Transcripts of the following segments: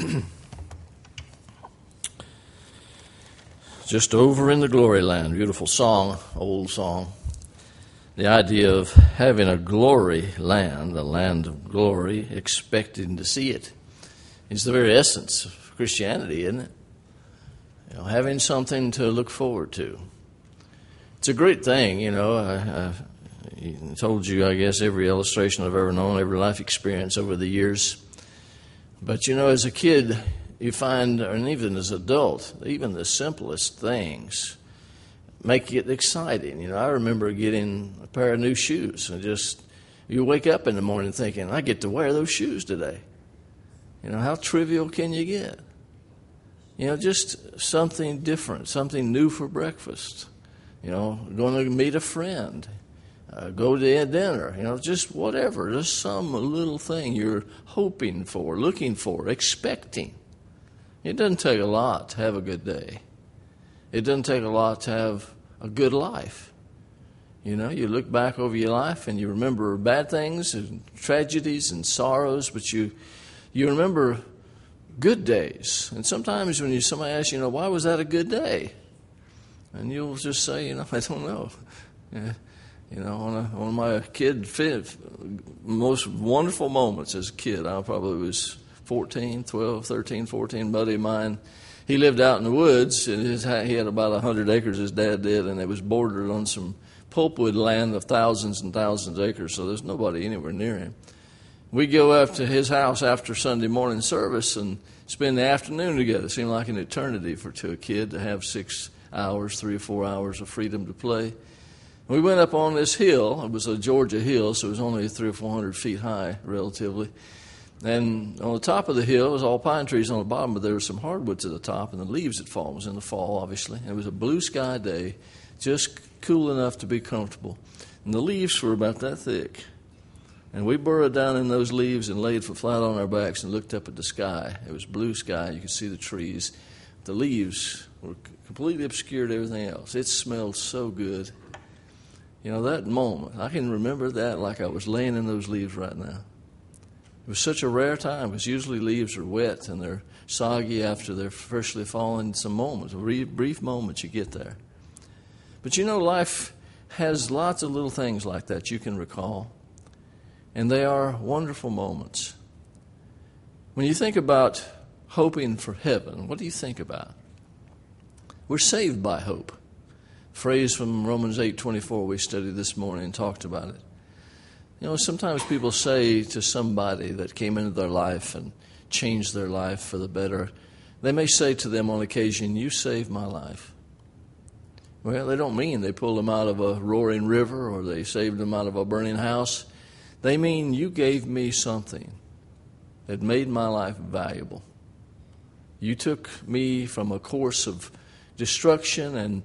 Just over in the glory land, beautiful song, old song. The idea of having a glory land, a land of glory, expecting to see it, is the very essence of Christianity, isn't it? You know, having something to look forward to. It's a great thing, you know. I told you, I guess, every illustration I've ever known, every life experience over the years. But, you know, as a kid, you find, and even as an adult, even the simplest things make it exciting. You know, I remember getting a pair of new shoes, and just, you wake up in the morning thinking, I get to wear those shoes today. You know, how trivial can you get? You know, just something different, something new for breakfast. You know, going to meet a friend, go to dinner, you know, just whatever, just some little thing you're hoping for, looking for, expecting. It doesn't take a lot to have a good day. It doesn't take a lot to have a good life. You know, you look back over your life and you remember bad things and tragedies and sorrows, but you remember good days. And sometimes when somebody asks, you know, why was that a good day? And you'll just say, you know, I don't know. Yeah. You know, one of my most wonderful moments as a kid, I probably was 14, 12, 13, 14, buddy of mine. He lived out in the woods, and he had about 100 acres, his dad did, and it was bordered on some pulpwood land of thousands and thousands of acres, so there's nobody anywhere near him. We'd go up to his house after Sunday morning service and spend the afternoon together. It seemed like an eternity to a kid to have 6 hours, 3 or 4 hours of freedom to play. We went up on this hill. It was a Georgia hill, so it was only 300 or 400 feet high, relatively. And on the top of the hill was all pine trees on the bottom, but there were some hardwoods at the top, and the leaves had fallen. It was in the fall, obviously. And it was a blue sky day, just cool enough to be comfortable. And the leaves were about that thick. And we burrowed down in those leaves and laid flat on our backs and looked up at the sky. It was blue sky. You could see the trees. The leaves were completely obscured everything else. It smelled so good. You know, that moment, I can remember that like I was laying in those leaves right now. It was such a rare time, because usually leaves are wet and they're soggy after they're freshly fallen. Some moments, brief moments you get there. But you know, life has lots of little things like that you can recall. And they are wonderful moments. When you think about hoping for heaven, what do you think about? We're saved by hope. Phrase from Romans 8:24 we studied this morning and talked about it. You know, sometimes people say to somebody that came into their life and changed their life for the better, they may say to them on occasion, you saved my life. Well, they don't mean they pulled them out of a roaring river or they saved them out of a burning house. They mean you gave me something that made my life valuable. You took me from a course of destruction and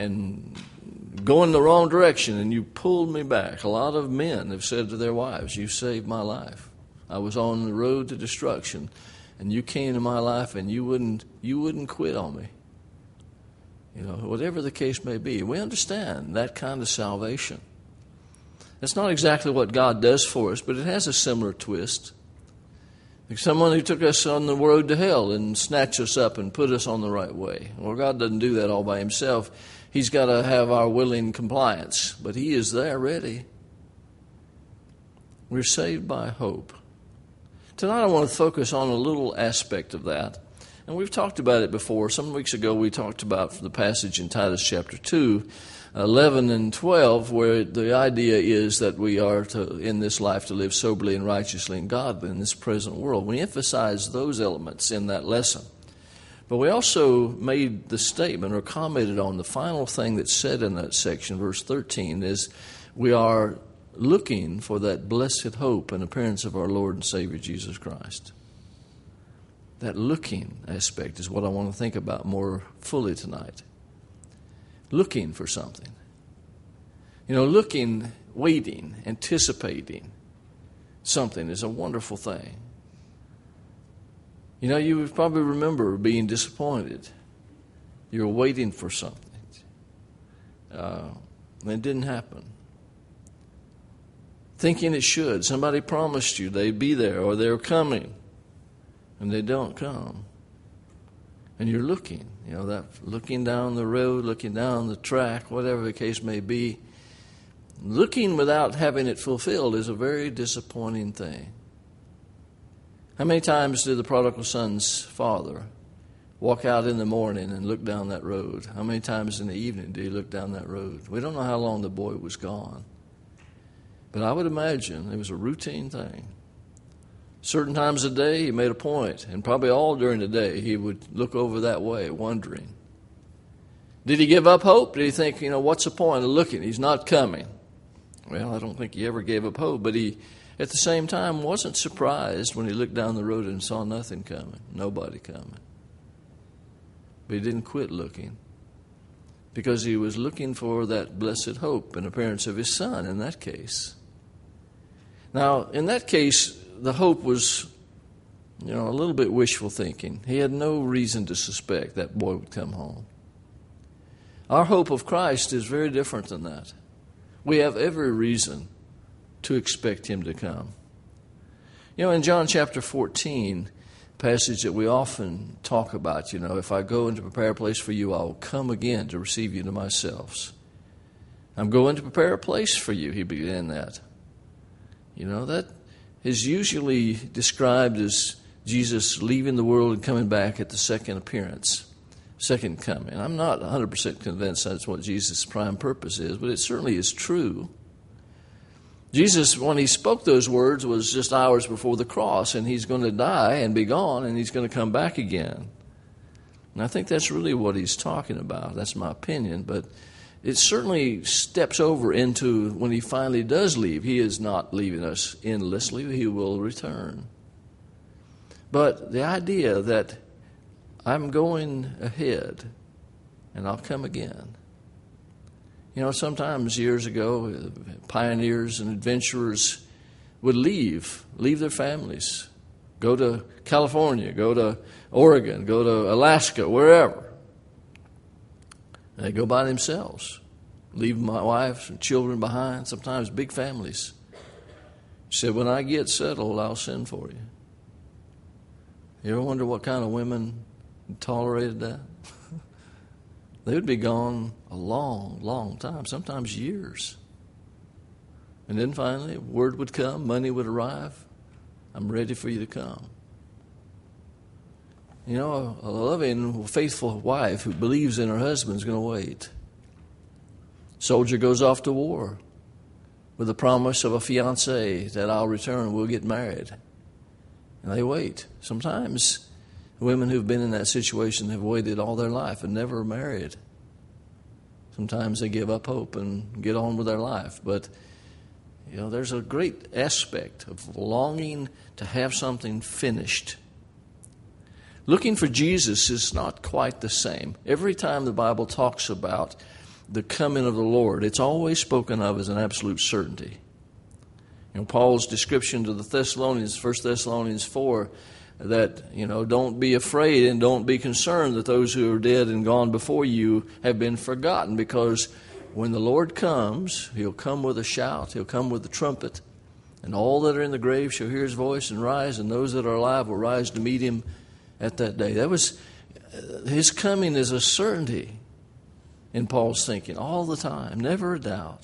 going the wrong direction, and you pulled me back. A lot of men have said to their wives, you saved my life. I was on the road to destruction, and you came to my life, and you wouldn't quit on me. You know, whatever the case may be, we understand that kind of salvation. It's not exactly what God does for us, but it has a similar twist. Like someone who took us on the road to hell and snatched us up and put us on the right way. Well, God doesn't do that all by himself. He's got to have our willing compliance, but he is there ready. We're saved by hope. Tonight I want to focus on a little aspect of that. And we've talked about it before. Some weeks ago we talked about the passage in Titus chapter 2, 11 and 12, where the idea is that we are to, in this life, to live soberly and righteously and godly in this present world. We emphasize those elements in that lesson. But we also made the statement or commented on the final thing that's said in that section, verse 13, is we are looking for that blessed hope and appearance of our Lord and Savior Jesus Christ. That looking aspect is what I want to think about more fully tonight. Looking for something. You know, looking, waiting, anticipating something is a wonderful thing. You know, you probably remember being disappointed. You were waiting for something. And it didn't happen. Thinking it should. Somebody promised you they'd be there or they were coming. and they don't come. And you're looking, that looking down the road, looking down the track, whatever the case may be. Looking without having it fulfilled is a very disappointing thing. How many times did the prodigal son's father walk out in the morning and look down that road? How many times in the evening did he look down that road? We don't know how long the boy was gone. But I would imagine it was a routine thing. Certain times of the day he made a point, and probably all during the day he would look over that way, wondering. Did he give up hope? Did he think, what's the point of looking? He's not coming. Well, I don't think he ever gave up hope, but he, at the same time, wasn't surprised when he looked down the road and saw nothing coming, nobody coming. But he didn't quit looking, because he was looking for that blessed hope and appearance of his son in that case. Now, in that case, the hope was, a little bit wishful thinking. He had no reason to suspect that boy would come home. Our hope of Christ is very different than that. We have every reason to expect him to come. In John chapter 14, passage that we often talk about, if I go in to prepare a place for you, I will come again to receive you to myself. I'm going to prepare a place for you, he began that. That is usually described as Jesus leaving the world and coming back at the second appearance, second coming. I'm not 100% convinced that's what Jesus' prime purpose is, but it certainly is true. Jesus, when he spoke those words, was just hours before the cross, and he's going to die and be gone, and he's going to come back again. And I think that's really what he's talking about. That's my opinion, but it certainly steps over into when he finally does leave. He is not leaving us endlessly. He will return. But the idea that I'm going ahead and I'll come again. Sometimes years ago, pioneers and adventurers would leave their families, go to California, go to Oregon, go to Alaska, wherever. They go by themselves, leave my wife and children behind, sometimes big families. She said, when I get settled, I'll send for you. You ever wonder what kind of women tolerated that? They would be gone a long, long time, sometimes years. And then finally, word would come, money would arrive. I'm ready for you to come. A loving, faithful wife who believes in her husband is going to wait. Soldier goes off to war with the promise of a fiancé that I'll return, we'll get married. And they wait. Sometimes women who've been in that situation have waited all their life and never married. Sometimes they give up hope and get on with their life. But, there's a great aspect of longing to have something finished. Looking for Jesus is not quite the same. Every time the Bible talks about the coming of the Lord, it's always spoken of as an absolute certainty. Paul's description to the Thessalonians, 1 Thessalonians 4, that, don't be afraid and don't be concerned that those who are dead and gone before you have been forgotten, because when the Lord comes, he'll come with a shout, he'll come with the trumpet, and all that are in the grave shall hear his voice and rise, and those that are alive will rise to meet him at that day. That was, his coming is a certainty in Paul's thinking all the time, never a doubt.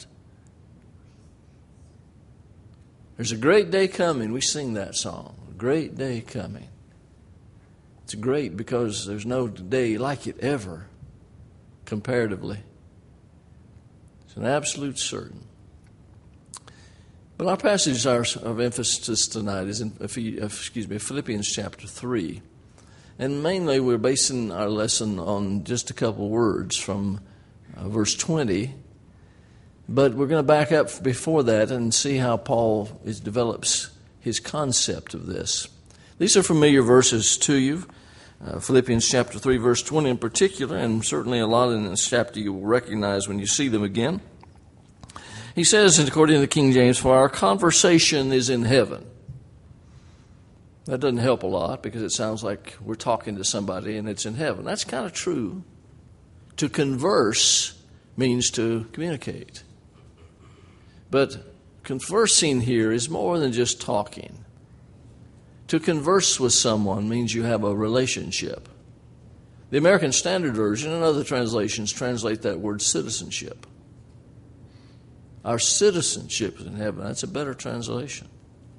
There's a great day coming. We sing that song, a great day coming. It's great because there's no day like it ever, comparatively. It's an absolute certain. But our passage of emphasis tonight is in Philippians chapter 3. And mainly we're basing our lesson on just a couple words from verse 20. But we're going to back up before that and see how Paul develops his concept of this. These are familiar verses to you. Philippians chapter 3, verse 20 in particular, and certainly a lot in this chapter you will recognize when you see them again. He says, according to the King James, for our conversation is in heaven. That doesn't help a lot because it sounds like we're talking to somebody and it's in heaven. That's kind of true. To converse means to communicate. But conversing here is more than just talking. To converse with someone means you have a relationship. The American Standard Version and other translations translate that word citizenship. Our citizenship is in heaven. That's a better translation.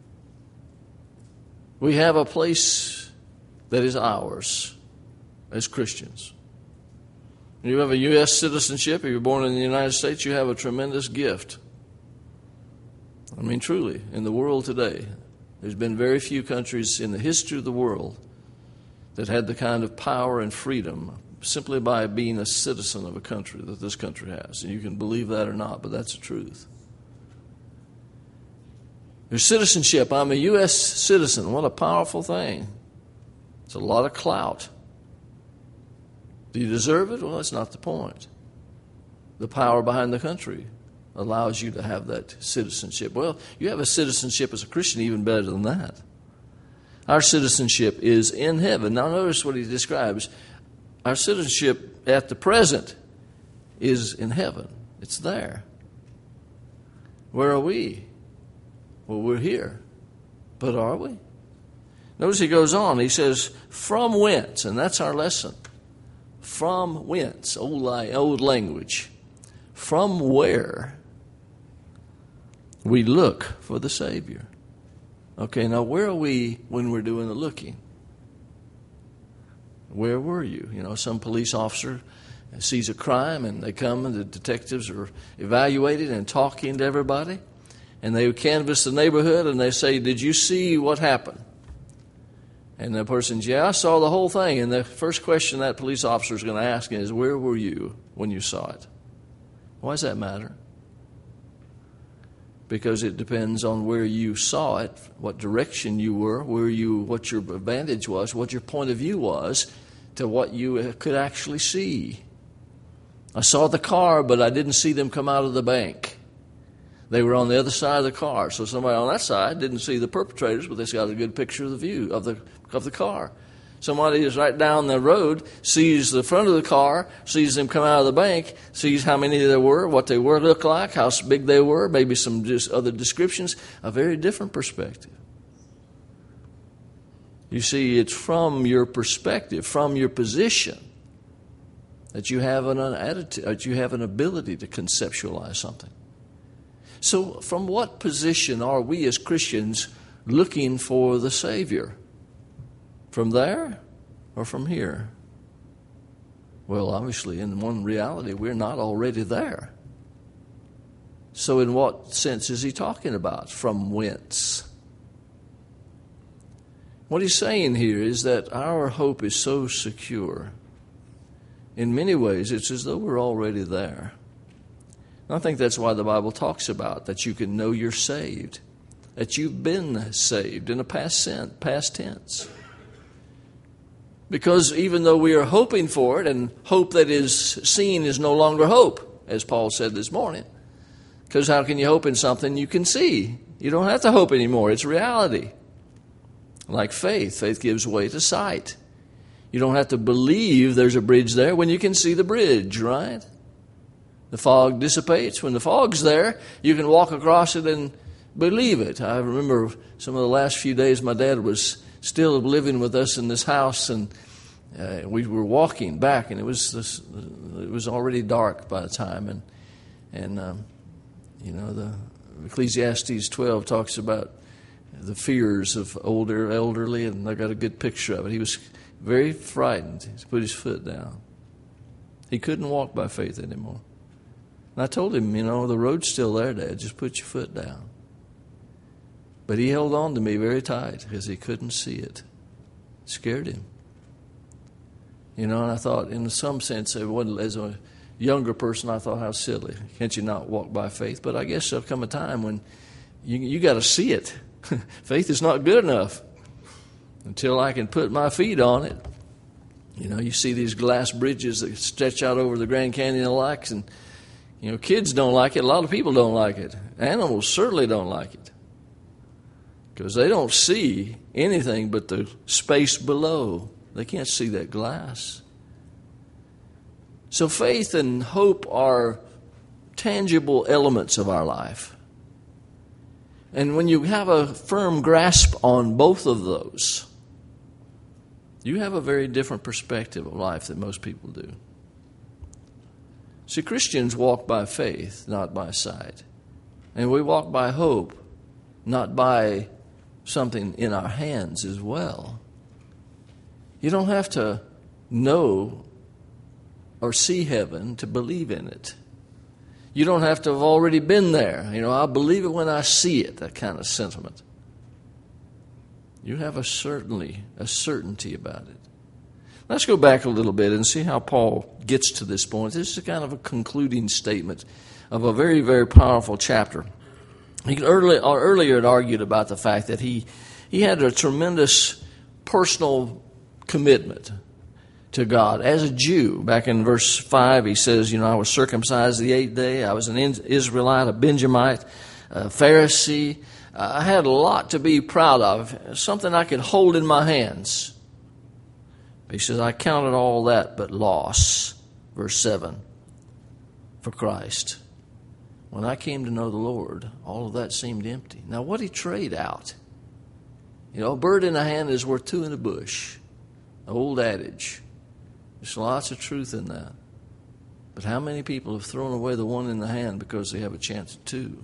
We have a place that is ours as Christians. You have a U.S. citizenship. If you're born in the United States, you have a tremendous gift. I mean, truly, in the world today, there's been very few countries in the history of the world that had the kind of power and freedom simply by being a citizen of a country that this country has. And you can believe that or not, but that's the truth. Your citizenship, I'm a U.S. citizen. What a powerful thing. It's a lot of clout. Do you deserve it? Well, that's not the point. The power behind the country allows you to have that citizenship. Well, you have a citizenship as a Christian even better than that. Our citizenship is in heaven. Now notice what he describes. Our citizenship at the present is in heaven. It's there. Where are we? Well, we're here. But are we? Notice he goes on. He says, from whence, and that's our lesson. From whence, old language. From where we look for the Savior. Okay, now where are we when we're doing the looking? Where were you? You know, some police officer sees a crime and they come and the detectives are evaluating and talking to everybody. And they canvass the neighborhood and they say, did you see what happened? And the person's, yeah, I saw the whole thing. And the first question that police officer is going to ask is, where were you when you saw it? Why does that matter? Because it depends on where you saw it, what direction you were, what your advantage was, what your point of view was to what you could actually see. I saw the car, but I didn't see them come out of the bank. They were on the other side of the car, so somebody on that side didn't see the perpetrators, but they got a good picture of the view of the car. Somebody is right down the road, sees the front of the car, sees them come out of the bank, sees how many there were, what they were look like, how big they were, maybe some just other descriptions, a very different perspective. You see, it's from your perspective, from your position, that you have an attitude, that you have an ability to conceptualize something. So from what position are we as Christians looking for the Savior? From there or from here? Well, obviously, in one reality, we're not already there. So in what sense is he talking about? From whence? What he's saying here is that our hope is so secure. In many ways, it's as though we're already there. And I think that's why the Bible talks about that you can know you're saved, that you've been saved in a past tense. Because even though we are hoping for it, and hope that is seen is no longer hope, as Paul said this morning. Because how can you hope in something you can see? You don't have to hope anymore. It's reality. Like faith. Faith gives way to sight. You don't have to believe there's a bridge there when you can see the bridge, right? The fog dissipates. When the fog's there, you can walk across it and believe it. I remember some of the last few days my dad was still living with us in this house, and we were walking back, and it was already dark by the time, and the Ecclesiastes 12 talks about the fears of elderly, and I got a good picture of it. He was very frightened. He put his foot down. He couldn't walk by faith anymore. And I told him, the road's still there, Dad. Just put your foot down. But he held on to me very tight because he couldn't see it. It scared him. And I thought, in some sense, as a younger person, I thought, how silly. Can't you not walk by faith? But I guess there'll come a time when you got to see it. Faith is not good enough until I can put my feet on it. You see these glass bridges that stretch out over the Grand Canyon and the likes, and kids don't like it. A lot of people don't like it. Animals certainly don't like it. Because they don't see anything but the space below. They can't see that glass. So faith and hope are tangible elements of our life. And when you have a firm grasp on both of those, you have a very different perspective of life than most people do. See, Christians walk by faith, not by sight. And we walk by hope, not by something in our hands as well. You don't have to know or see heaven to believe in it. You don't have to have already been there. I'll believe it when I see it, that kind of sentiment. You have a certainty about it. Let's go back a little bit and see how Paul gets to this point. This is kind of a concluding statement of a very, very powerful chapter. Earlier it argued about the fact that he had a tremendous personal commitment to God. As a Jew, back in verse 5, he says, I was circumcised the 8th day. I was an Israelite, a Benjamite, a Pharisee. I had a lot to be proud of, something I could hold in my hands. He says, I counted all that but loss, verse 7, for Christ. When I came to know the Lord, all of that seemed empty. Now, what did he trade out? A bird in the hand is worth two in the bush. An old adage. There's lots of truth in that. But how many people have thrown away the one in the hand because they have a chance at two?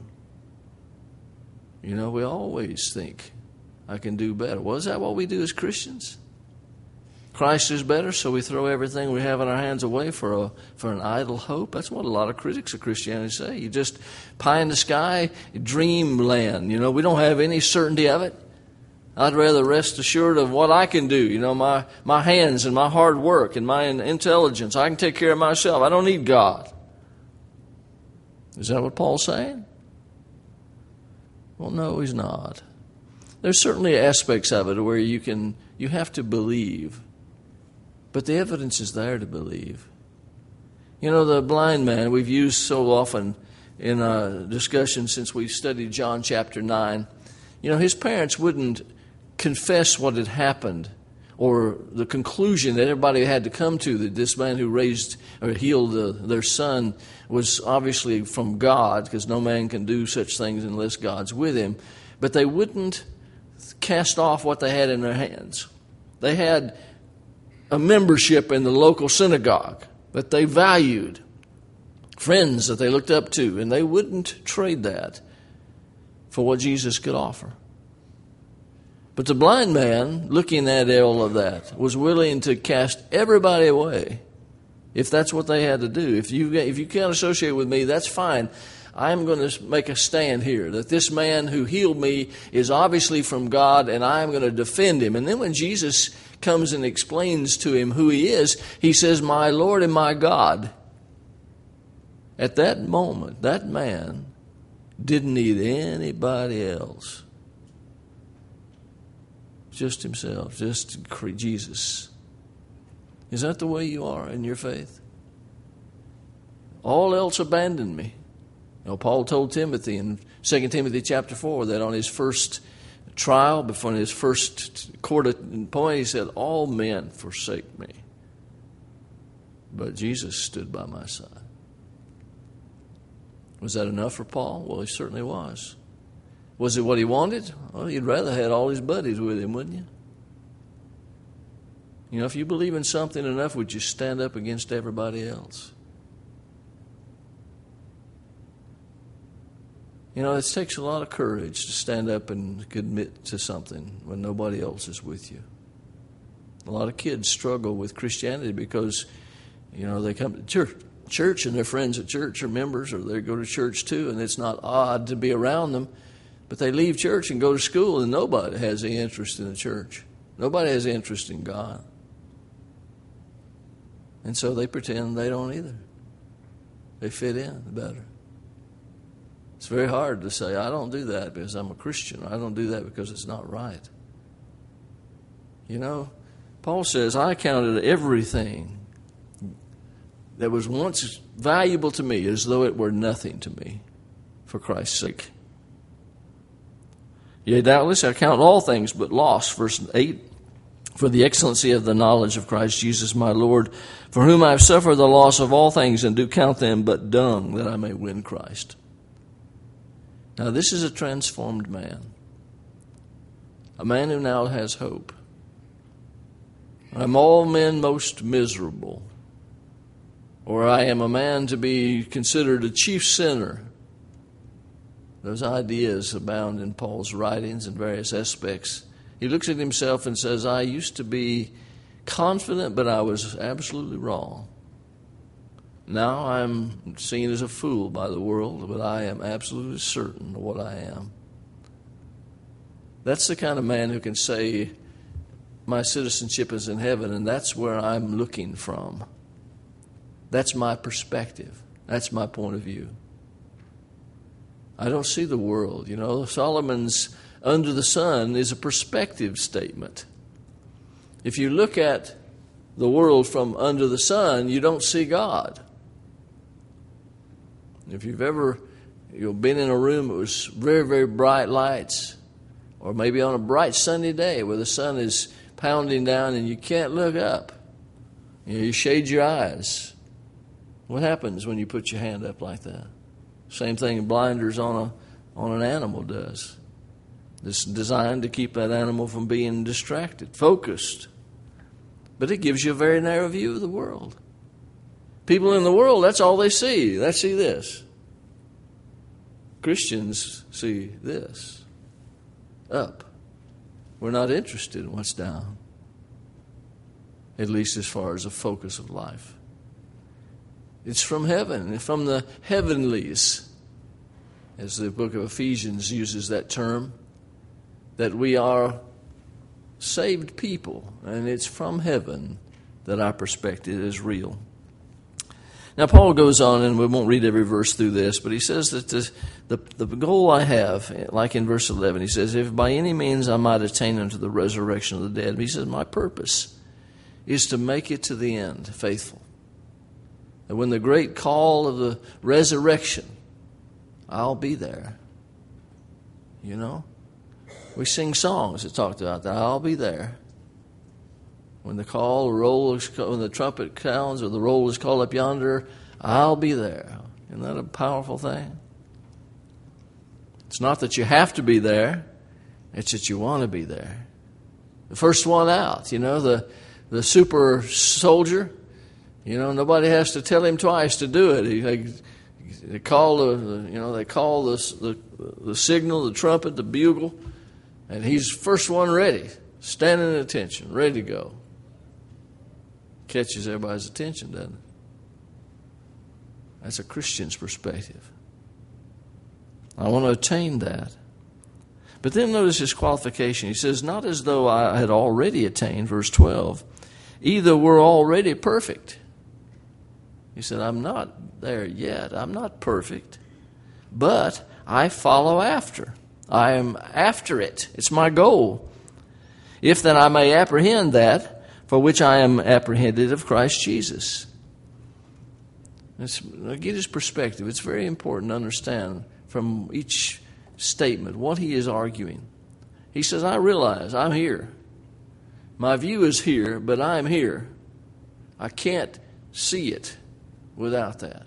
We always think, I can do better. Well, is that what we do as Christians? Christ is better, so we throw everything we have in our hands away for an idle hope. That's what a lot of critics of Christianity say. You just pie in the sky, dreamland. We don't have any certainty of it. I'd rather rest assured of what I can do. My hands and my hard work and my intelligence. I can take care of myself. I don't need God. Is that what Paul's saying? Well, no, he's not. There's certainly aspects of it where you have to believe. But the evidence is there to believe. The blind man we've used so often in a discussion since we studied John chapter 9. His parents wouldn't confess what had happened or the conclusion that everybody had to come to, that this man who raised or healed their son was obviously from God, because no man can do such things unless God's with him. But they wouldn't cast off what they had in their hands. They had a membership in the local synagogue that they valued, friends that they looked up to, and they wouldn't trade that for what Jesus could offer. But the blind man, looking at all of that, was willing to cast everybody away if that's what they had to do. If you can't associate with me, that's fine. I'm going to make a stand here that this man who healed me is obviously from God, and I'm going to defend him. And then when Jesus comes and explains to him who he is, he says, my Lord and my God. At that moment, that man didn't need anybody else. Just himself, just Jesus. Is that the way you are in your faith? All else abandoned me. Paul told Timothy in 2 Timothy chapter 4 that on his first trial, before his first court appointment, he said, all men forsake me, but Jesus stood by my side. Was that enough for Paul? Well, he certainly was. Was it what he wanted? Well, he'd rather had all his buddies with him, wouldn't you? If you believe in something enough, would you stand up against everybody else? It takes a lot of courage to stand up and commit to something when nobody else is with you. A lot of kids struggle with Christianity because, they come to church and their friends at church are members, or they go to church too, and it's not odd to be around them. But they leave church and go to school, and nobody has any interest in the church. Nobody has interest in God. And so they pretend they don't either. They fit in better. It's very hard to say, I don't do that because I'm a Christian. I don't do that because it's not right. Paul says, I counted everything that was once valuable to me as though it were nothing to me for Christ's sake. Yea, doubtless I count all things but loss, verse 8, for the excellency of the knowledge of Christ Jesus my Lord, for whom I have suffered the loss of all things, and do count them but dung, that I may win Christ. Now, this is a transformed man, a man who now has hope. I'm all men most miserable, or I am a man to be considered a chief sinner. Those ideas abound in Paul's writings in various aspects. He looks at himself and says, I used to be confident, but I was absolutely wrong. Now I'm seen as a fool by the world, but I am absolutely certain of what I am. That's the kind of man who can say, my citizenship is in heaven, and that's where I'm looking from. That's my perspective. That's my point of view. I don't see the world. You know, Solomon's under the sun is a perspective statement. If you look at the world from under the sun, you don't see God. If you've ever been in a room that was very, very bright lights, or maybe on a bright sunny day where the sun is pounding down and you can't look up, you shade your eyes. What happens when you put your hand up like that? Same thing blinders on an animal does. It's designed to keep that animal from being distracted, focused. But it gives you a very narrow view of the world. People in the world, that's all they see. They see this. Christians see this. Up. We're not interested in what's down. At least as far as the focus of life. It's from heaven, from the heavenlies, as the book of Ephesians uses that term, that we are saved people, and it's from heaven that our perspective is real. Now, Paul goes on, and we won't read every verse through this, but he says that the goal I have, like in verse 11, he says, if by any means I might attain unto the resurrection of the dead, he says, my purpose is to make it to the end, faithful. And when the great call of the resurrection, I'll be there. You know? We sing songs that talk about that. I'll be there. When the when the trumpet sounds or the roll is called up yonder, I'll be there. Isn't that a powerful thing? It's not that you have to be there. It's that you want to be there. The first one out, the super soldier, nobody has to tell him twice to do it. They call the signal, the trumpet, the bugle, and he's first one ready, standing at attention, ready to go. Catches everybody's attention, doesn't it? That's a Christian's perspective. I want to attain that. But then notice his qualification. He says, not as though I had already attained, verse 12. Either we're already perfect. He said, I'm not there yet. I'm not perfect. But I follow after. I am after it. It's my goal. If then I may apprehend that for which I am apprehended of Christ Jesus. Get his perspective. It's very important to understand from each statement what he is arguing. He says, I realize I'm here. My view is here, but I'm here. I can't see it without that.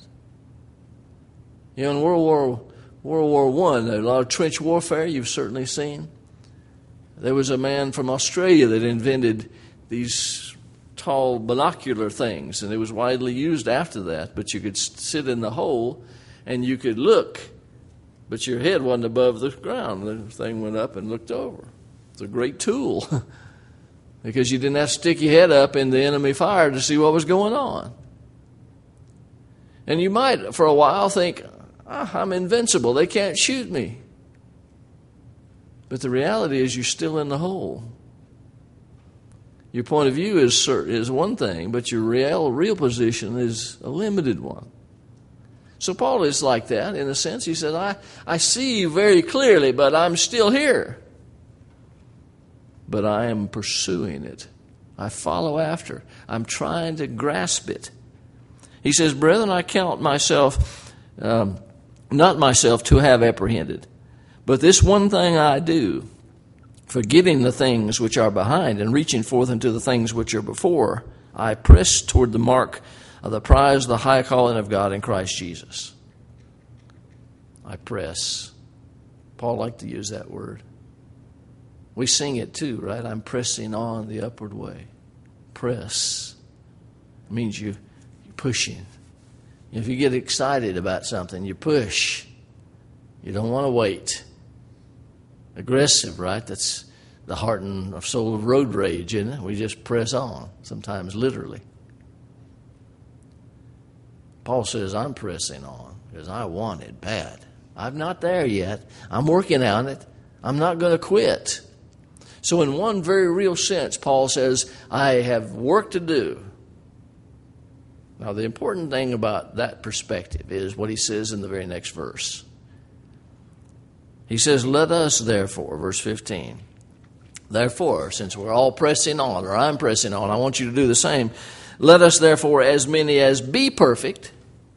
In World War I, a lot of trench warfare you've certainly seen. There was a man from Australia that invented these tall binocular things, and it was widely used after that. But you could sit in the hole and you could look, but your head wasn't above the ground. The thing went up and looked over. It's a great tool because you didn't have to stick your head up in the enemy fire to see what was going on. And you might, for a while, think, I'm invincible. They can't shoot me. But the reality is you're still in the hole. Your point of view is one thing, but your real position is a limited one. So Paul is like that in a sense. He says, I see you very clearly, but I'm still here. But I am pursuing it. I follow after. I'm trying to grasp it. He says, brethren, I count myself, not myself to have apprehended, but this one thing I do, forgetting the things which are behind and reaching forth into the things which are before, I press toward the mark of the prize of the high calling of God in Christ Jesus. I press. Paul liked to use that word. We sing it too, right? I'm pressing on the upward way. Press means you're pushing. If you get excited about something, you push. You don't want to wait. Aggressive, right? That's the heart and soul of road rage, isn't it? We just press on, sometimes literally. Paul says, I'm pressing on because I want it bad. I'm not there yet. I'm working on it. I'm not going to quit. So in one very real sense, Paul says, I have work to do. Now, the important thing about that perspective is what he says in the very next verse. He says, let us therefore, verse 15, therefore, since we're all pressing on, or I'm pressing on, I want you to do the same. Let us therefore, as many as be perfect,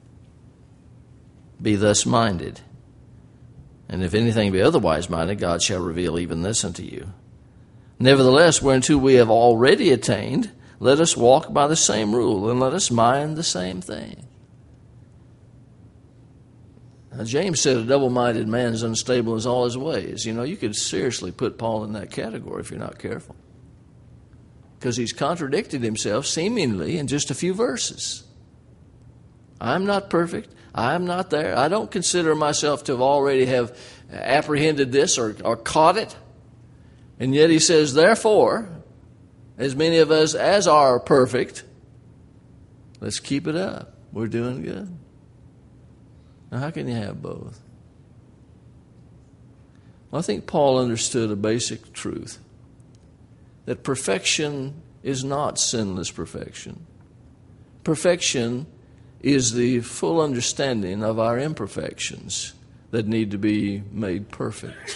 be thus minded. And if anything be otherwise minded, God shall reveal even this unto you. Nevertheless, whereunto we have already attained, let us walk by the same rule, and let us mind the same thing. Now, James said a double-minded man is unstable in all his ways. You know, you could seriously put Paul in that category if you're not careful. Because he's contradicted himself seemingly in just a few verses. I'm not perfect. I'm not there. I don't consider myself to have already have apprehended this or caught it. And yet he says, therefore, as many of us as are perfect, let's keep it up. We're doing good. Now, how can you have both? Well, I think Paul understood a basic truth, that perfection is not sinless perfection. Perfection is the full understanding of our imperfections that need to be made perfect.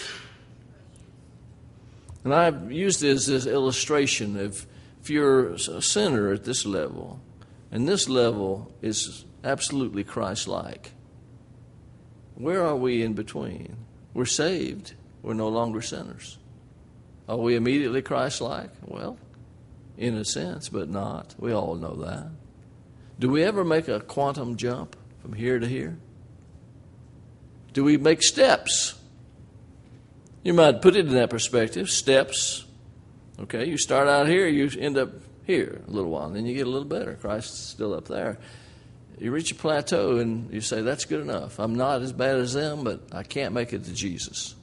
And I've used this as illustration of if you're a sinner at this level, and this level is absolutely Christ-like, where are we in between? We're saved. We're no longer sinners. Are we immediately Christ-like? Well, in a sense, but not. We all know that. Do we ever make a quantum jump from here to here? Do we make steps? You might put it in that perspective, steps. Okay, you start out here, you end up here a little while, and then you get a little better. Christ's still up there. You reach a plateau and you say, that's good enough. I'm not as bad as them, but I can't make it to Jesus.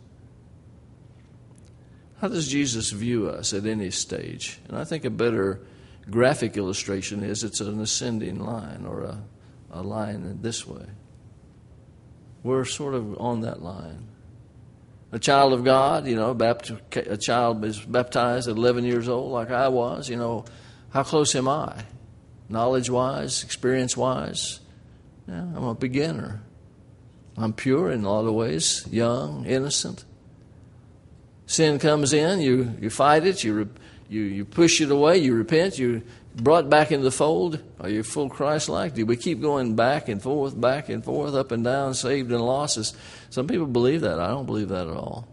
How does Jesus view us at any stage? And I think a better graphic illustration is it's an ascending line, or a line this way. We're sort of on that line. A child of God, you know, a child is baptized at 11 years old like I was, you know, how close am I? Knowledge-wise, experience-wise? Yeah, I'm a beginner. I'm pure in a lot of ways, young, innocent. Sin comes in, you fight it, you push it away, you repent, you brought back into the fold. Are you full Christ-like? Do we keep going back and forth, up and down, saved and lost? Some people believe that. I don't believe that at all.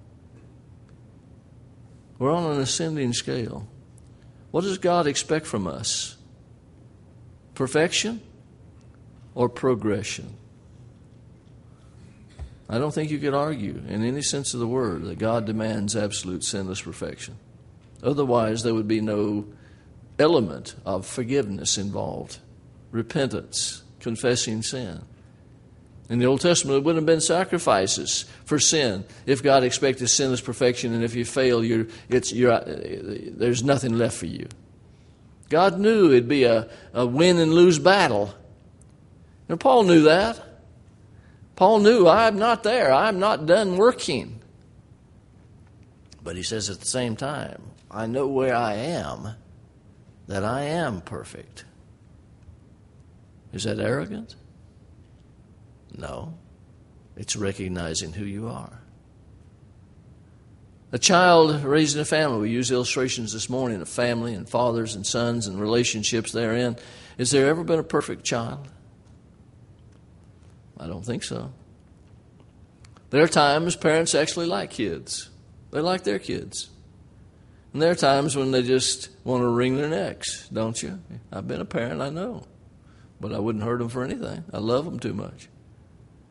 We're on an ascending scale. What does God expect from us? Perfection or progression? I don't think you could argue in any sense of the word that God demands absolute sinless perfection. Otherwise, there would be no element of forgiveness involved, repentance, confessing sin. In the Old Testament, there wouldn't have been sacrifices for sin if God expected sinless perfection, and if you fail, there's nothing left for you. God knew it'd be a win and lose battle. And Paul knew that. Paul knew, I'm not there. I'm not done working. But he says at the same time, I know where I am, that I am perfect. Is that arrogant? No. It's recognizing who you are. A child raised in a family, we used illustrations this morning of family and fathers and sons and relationships therein. Has there ever been a perfect child? I don't think so. There are times parents actually like kids. They like their kids. And there are times when they just want to wring their necks, don't you? I've been a parent, I know. But I wouldn't hurt them for anything. I love them too much.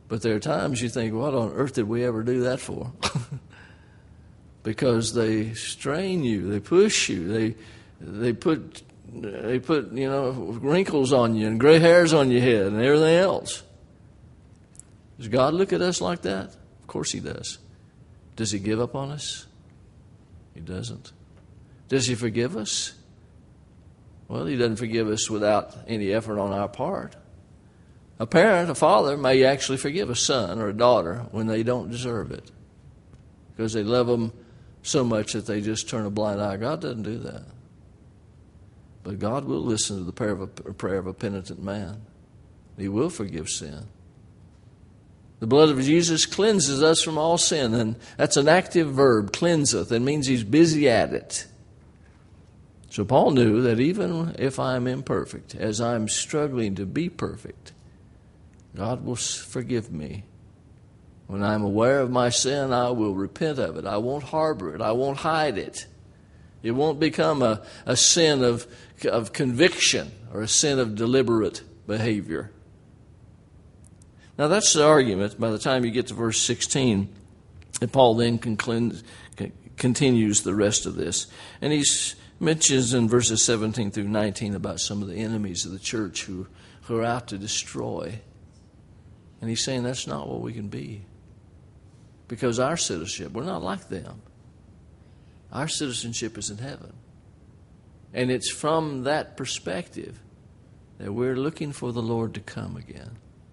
But there are times you think, what on earth did we ever do that for? Because they strain you, they push you, they put wrinkles on you and gray hairs on your head and everything else. Does God look at us like that? Of course He does. Does He give up on us? He doesn't. Does He forgive us? Well, He doesn't forgive us without any effort on our part. A parent, a father, may actually forgive a son or a daughter when they don't deserve it because they love them so much that they just turn a blind eye. God doesn't do that. But God will listen to the prayer of a penitent man. He will forgive sin. The blood of Jesus cleanses us from all sin, and that's an active verb, cleanseth. It means He's busy at it. So Paul knew that even if I'm imperfect, as I'm struggling to be perfect, God will forgive me. When I'm aware of my sin, I will repent of it. I won't harbor it. I won't hide it. It won't become a sin of conviction or a sin of deliberate behavior. Now that's the argument by the time you get to verse 16. And Paul then continues the rest of this. And he mentions in verses 17 through 19 about some of the enemies of the church who are out to destroy. And he's saying that's not what we can be. Because our citizenship, we're not like them. Our citizenship is in heaven. And it's from that perspective that we're looking for the Lord to come again.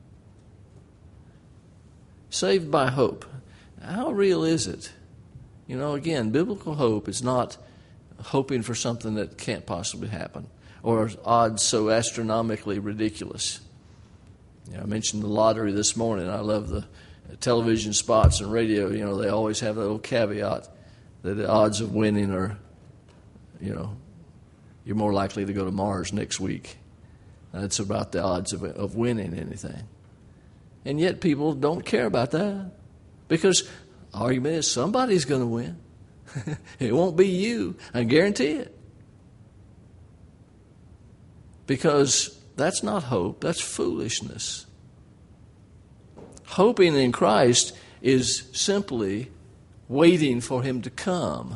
Saved by hope. How real is it? Again, biblical hope is not hoping for something that can't possibly happen or odds so astronomically ridiculous. I mentioned the lottery this morning. I love the television spots and radio. They always have that little caveat that the odds of winning are, you're more likely to go to Mars next week. That's about the odds of winning anything. And yet people don't care about that because the argument is somebody's going to win. It won't be you. I guarantee it. Because that's not hope. That's foolishness. Hoping in Christ is simply waiting for Him to come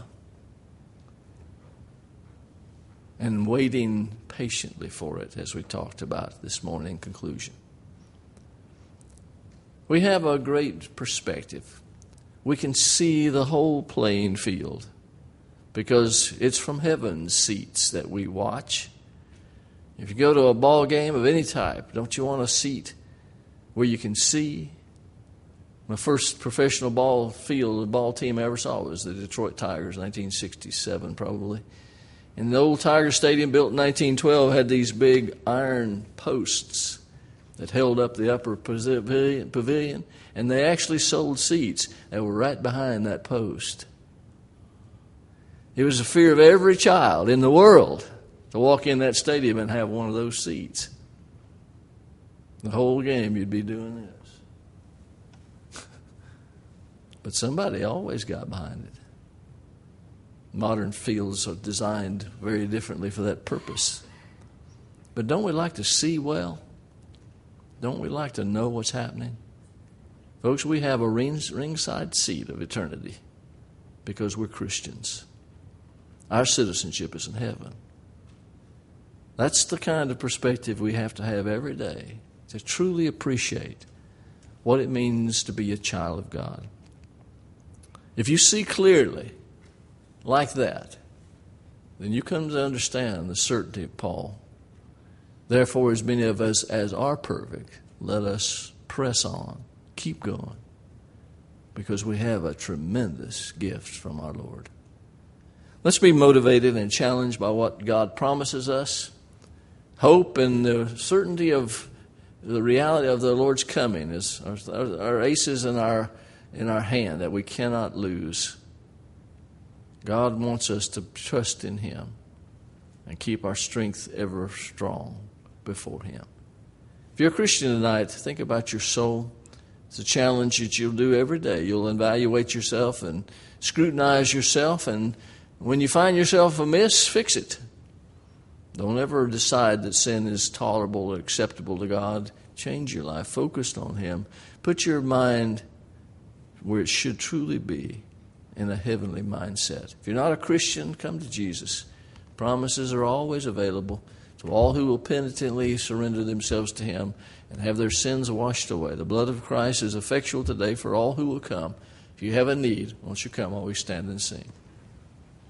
and waiting patiently for it, as we talked about this morning in conclusion. We have a great perspective. We can see the whole playing field because it's from heaven's seats that we watch. If you go to a ball game of any type, don't you want a seat where you can see? My first professional ball team I ever saw was the Detroit Tigers, 1967 probably. And the old Tiger Stadium, built in 1912, had these big iron posts that held up the upper pavilion, and they actually sold seats that were right behind that post. It was the fear of every child in the world to walk in that stadium and have one of those seats. The whole game you'd be doing this. But somebody always got behind it. Modern fields are designed very differently for that purpose. But don't we like to see well? Don't we like to know what's happening? Folks, we have a ringside seat of eternity because we're Christians. Our citizenship is in heaven. That's the kind of perspective we have to have every day to truly appreciate what it means to be a child of God. If you see clearly like that, then you come to understand the certainty of Paul. Therefore, as many of us as are perfect, let us press on, keep going, because we have a tremendous gift from our Lord. Let's be motivated and challenged by what God promises us. Hope and the certainty of the reality of the Lord's coming is our aces in our hand that we cannot lose. God wants us to trust in Him and keep our strength ever strong before Him. If you're a Christian tonight, think about your soul. It's a challenge that you'll do every day. You'll evaluate yourself and scrutinize yourself, and when you find yourself amiss, fix it. Don't ever decide that sin is tolerable or acceptable to God. Change your life. Focus on Him. Put your mind where it should truly be, in a heavenly mindset. If you're not a Christian, come to Jesus. Promises are always available to all who will penitently surrender themselves to Him and have their sins washed away. The blood of Christ is effectual today for all who will come. If you have a need, won't you come while we stand and sing?